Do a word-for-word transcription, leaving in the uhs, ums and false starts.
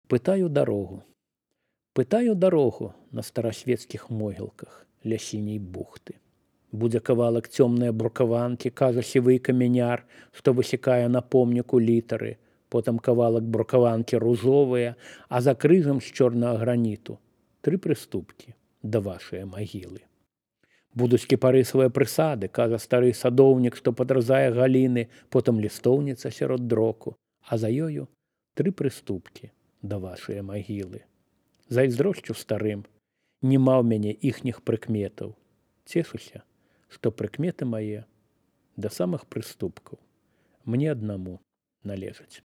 Пытаю дарогу. Пытаю дарогу на старасвецкіх могілках ля сіняй бухты. Будзе кавалак цёмныя брукаванкі, кажа сівы камяняр, што высякае на помніку літары, потым кавалак брукаванкі ружовыя, а за крыжам з чорнага граніту тры прыступкі да вашае магілы. Будуць кіпарысавыя прысады, кажа стары садоўнік, што падразае галіны, потым лістоўніца сярод дроку, а за ёю тры прыступкі да вашае магілы. Зайздрошчу старым, не маў мяне іхніх прыкметаў. Цешуся, што прыкметы мае да самых прыступкаў мне аднаму належаць.